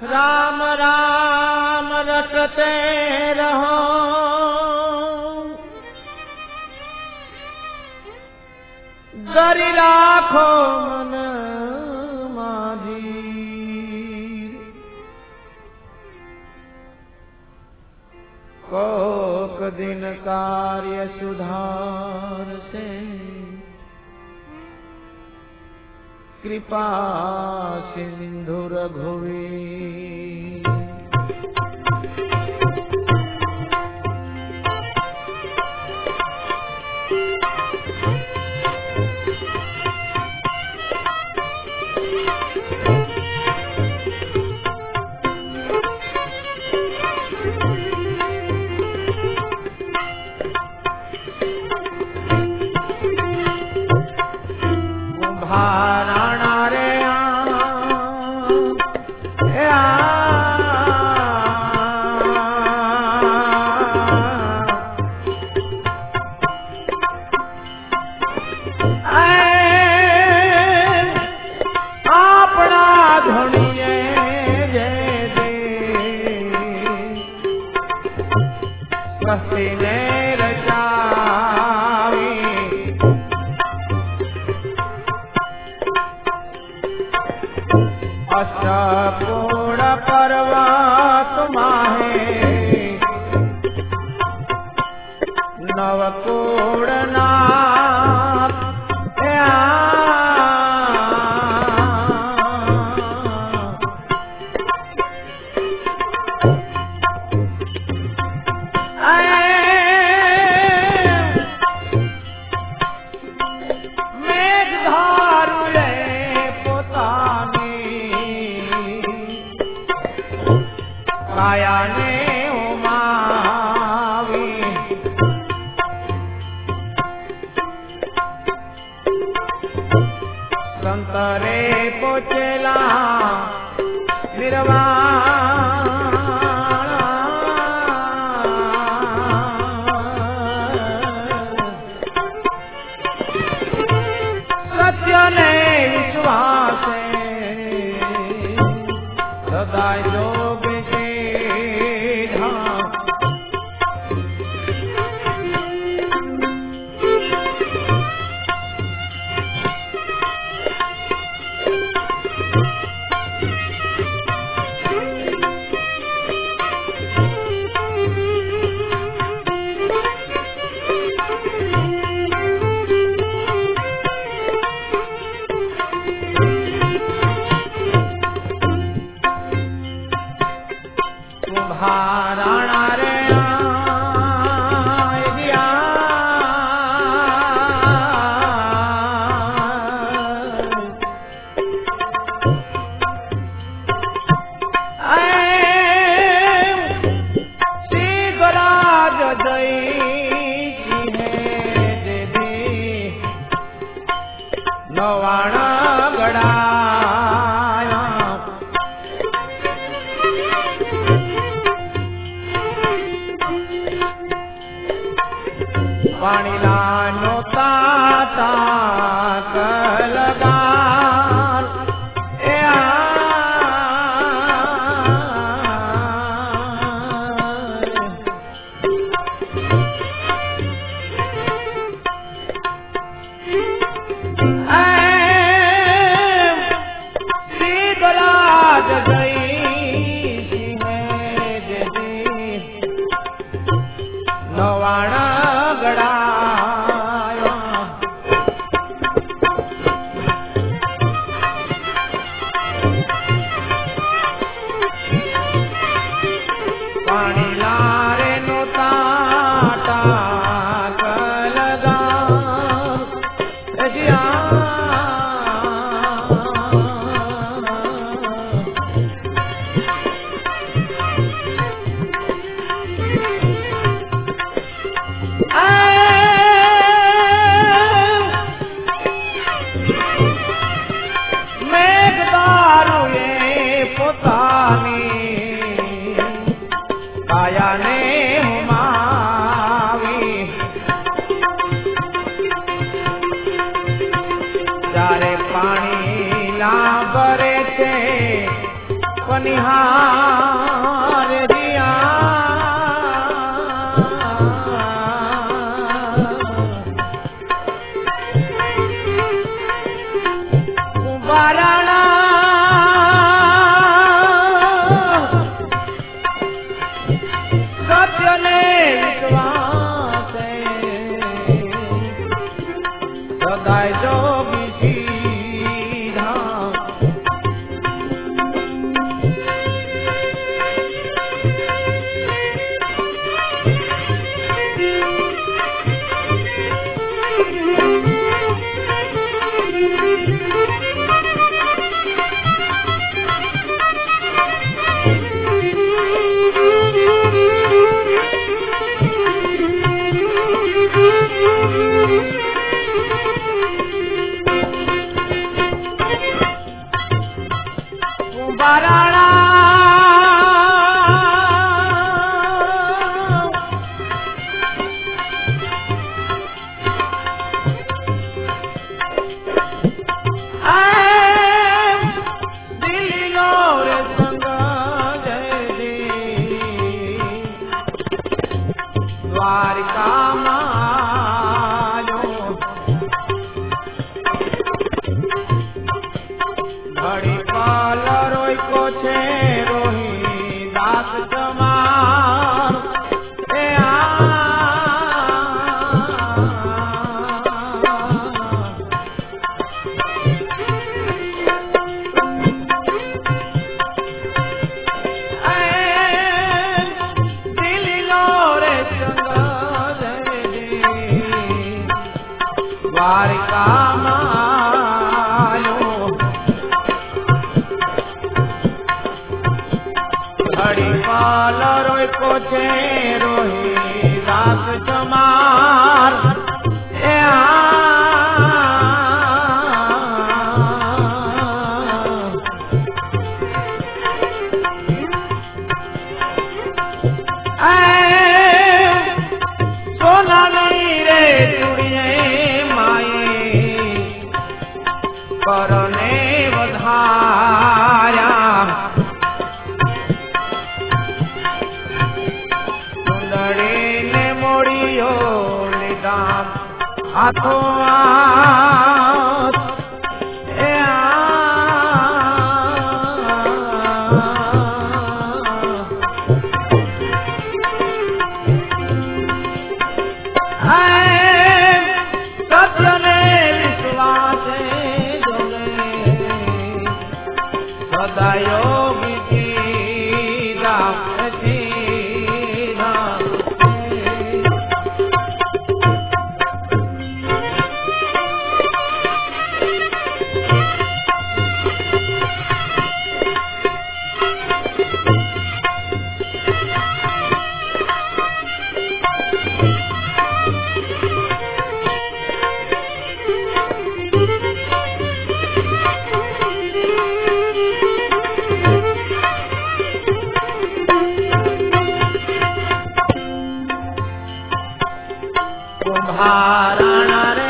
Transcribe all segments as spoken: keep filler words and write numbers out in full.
राम राम रटते रहो, गरी राखो मन माझी। कोक दिन कार्य सुधार से, कृपा सिंधु रघुवीर। कुम्भाराणा रे अष्टपूर्ण पर्वत माहे, नवकोण नाथ काया ने उमावी। संतरे पोचेला निर्वाण, सत्य ने विश्वास सदा योग कुम्भाराणा रे नवाणा गड़ाया, पाणीला नोता लगा नवाणा गड़ाया, पानी लारे नोता टाक लगा जिया। काया ने हुमावी, बनिहार दिया कुंभाराणा सत्य ने विश्वास सदाय जोगी सीधा कुंभाराणा द्वारिका मायो घड़ी पाल रोई को छे रोही दास जमार ए आ द्वारिका मायो घड़ी पाल रोई को छे रोही दास जमार ए आ सोना नहीं रे चुड़िए करने वधाया सुंदरी ने मोड़ियो निदान हाथों हाथ ए आ सत्य ने विश्वास सदायोगी सीधा सीधा कुंभाराणा रे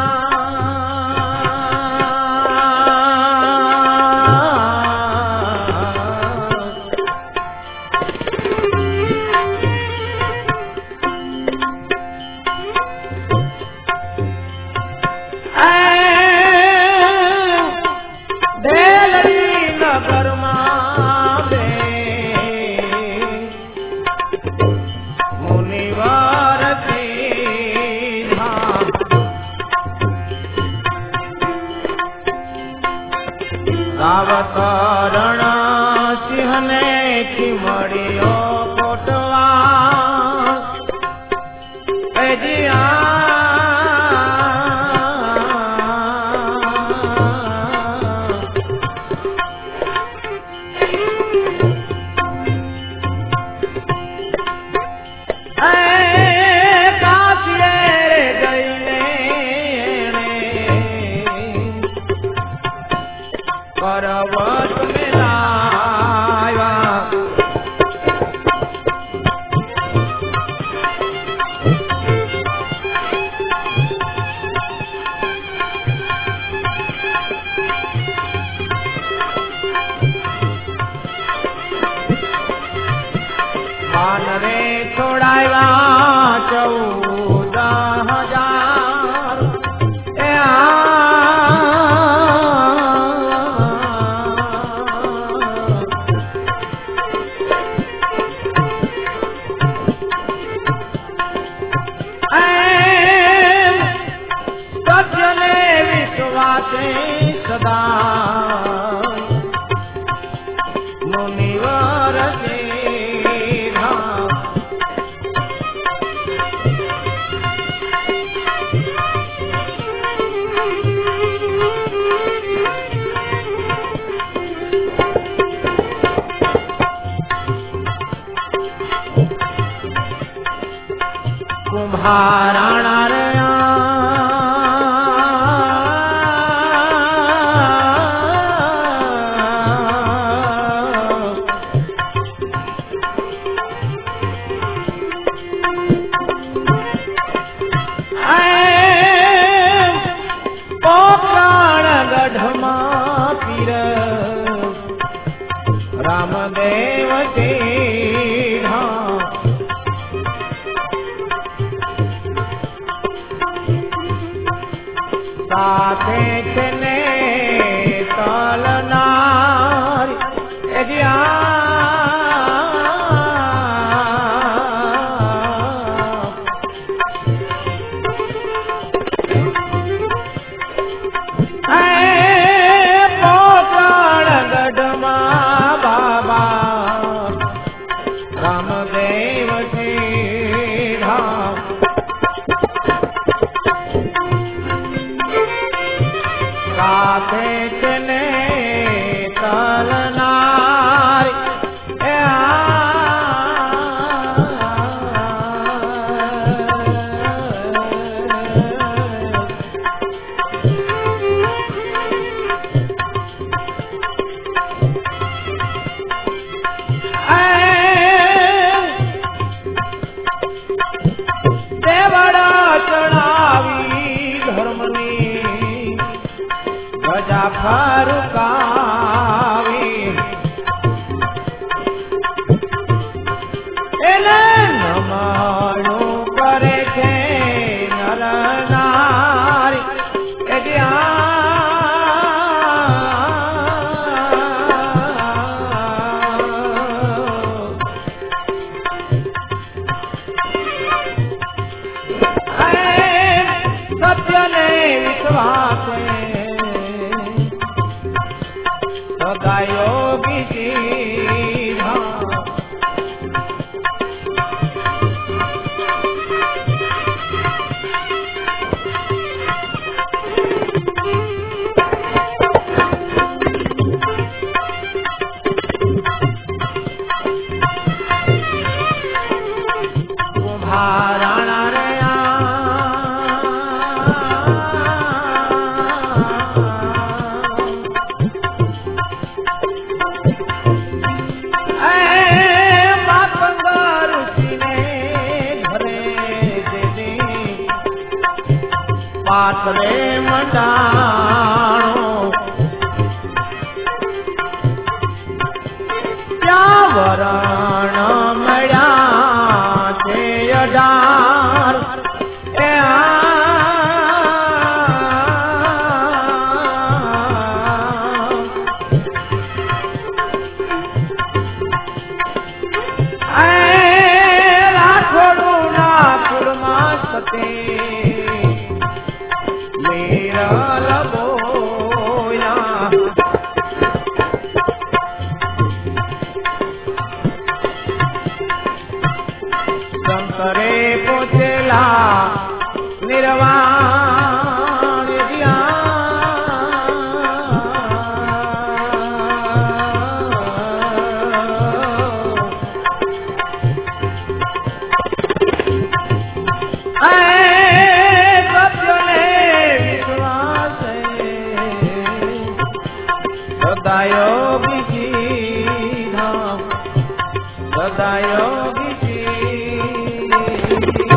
देलरी नगर मावे मुनिवर सावतरण सिंह ने चिमड़ियो कोटवा जिया पर्वत में वाचे सदा मुनिवर के धाम कुम्हाराणा रे रामदेव के धाम साथे चले तलनार एजिया साथे चले तलनार देवड़ा चढ़ावी धर्मनी गजा फरुकावी एले नमाणु करे छे नर नारी एडिया सत्य ने विश्वास सदा योगी जी कुम्हाराणा रे पाथरे मंडाणो क्या वरण मळ्या छे अढार ए राठोडू ना कुळमा सते शंकरे पोचेला निर्वाण दिया सदा योगी जी धाम सदा योगी जी